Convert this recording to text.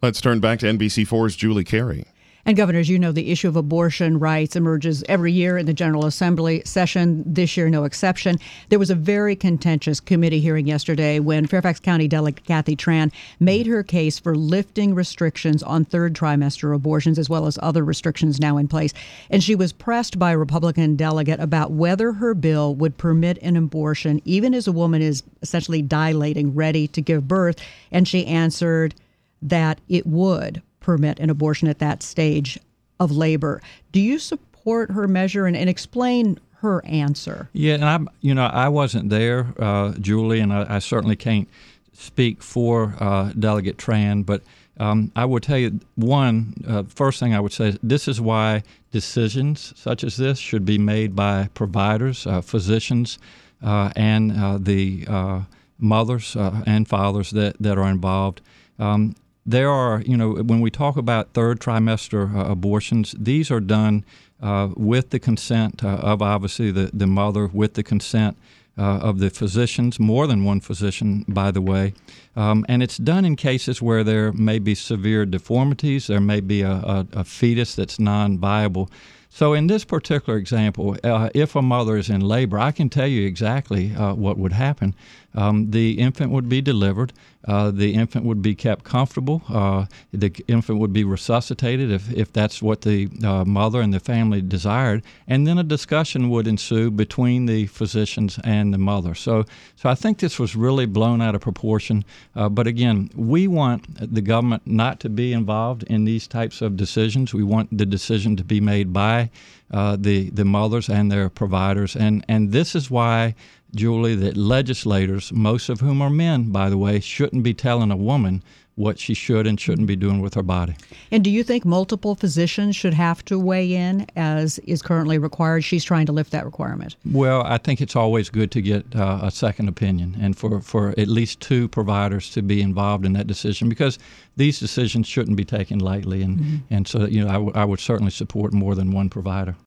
Let's turn back to NBC4's Julie Carey. And governors, you know, the issue of abortion rights emerges every year in the General Assembly session. This year, no exception. There was a very contentious committee hearing yesterday when Fairfax County Delegate Kathy Tran made her case for lifting restrictions on third trimester abortions, as well as other restrictions now in place. And she was pressed by a Republican delegate about whether her bill would permit an abortion, even as a woman is essentially dilating, ready to give birth. And she answered that it would permit an abortion at that stage of labor. Do you support her measure and explain her answer? Yeah, and I wasn't there, Julie, and I certainly can't speak for Delegate Tran, but I would tell you first thing I would say is this is why decisions such as this should be made by providers, physicians, and the mothers and fathers that are involved. There are, when we talk about third trimester abortions, these are done with the consent of obviously the mother, with the consent of the physicians, more than one physician, by the way. And it's done in cases where there may be severe deformities, there may be a fetus that's non-viable. So in this particular example, if a mother is in labor, I can tell you exactly what would happen. The infant would be delivered. The infant would be kept comfortable. The infant would be resuscitated if that's what the mother and the family desired. And then a discussion would ensue between the physicians and the mother. So I think this was really blown out of proportion. But again, we want the government not to be involved in these types of decisions. We want the decision to be made by the mothers and their providers. And this is why, Julie, that legislators, most of whom are men, by the way, shouldn't be telling a woman what she should and shouldn't be doing with her body. And do you think multiple physicians should have to weigh in, as is currently required? She's trying to lift that requirement. Well, I think it's always good to get a second opinion and for at least two providers to be involved in that decision, because these decisions shouldn't be taken lightly. And so, I would certainly support more than one provider.